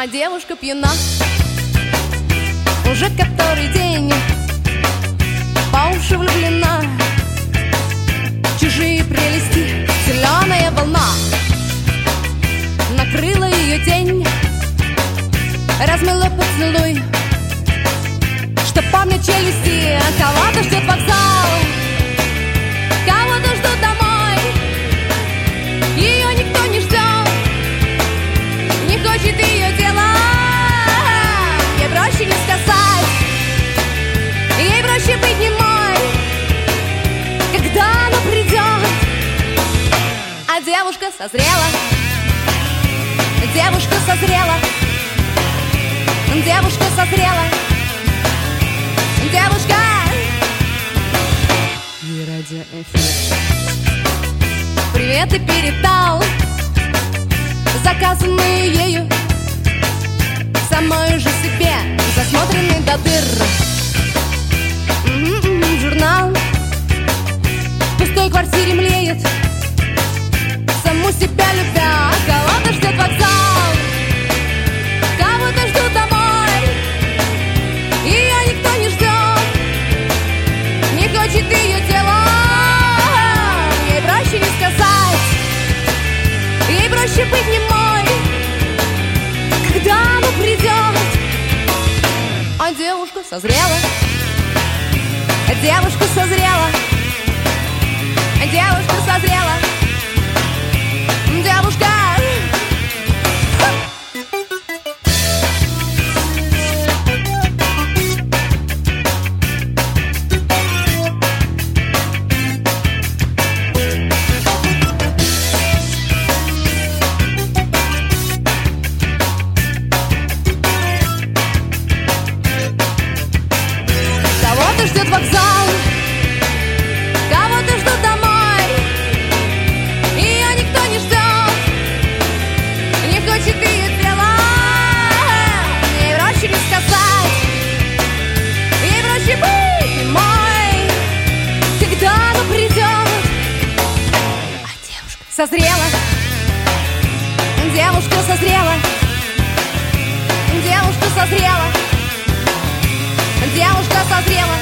а девушка пьяна. Уже который день по уши влюблена. Чужие прелести, зеленая волна накрыла ее тень, размыло поцелуй, что помнят челюсти. Кого-то ждет вокзал, кого-то ждут домой. Ее никто не ждет, не хочет ее тела. Ей проще не сказать, ей проще быть немой, когда она придет. А девушка созрела, девушка созрела, девушка созрела, девушка. И радиоэфир. Привет и передал заказанные ею, самой же себе засмотренный до дыр. Журнал в пустой квартире млеет, саму себя любя. Кого-то ждет вокзал, кого-то ждут домой. Ее никто не ждет, не хочет ее тело. Ей проще не сказать, ей проще быть немой, когда она придет. А девушка созрела, девушка созрела, девушка созрела, девушка. Кого-то ждет вокзал, кого-то ждут домой. Ее никто не ждет, не хочет ее тела. Ей проще не сказать, ей проще быть немой, когда она придет. А девушка созрела, девушка созрела, девушка созрела, девушка созрела.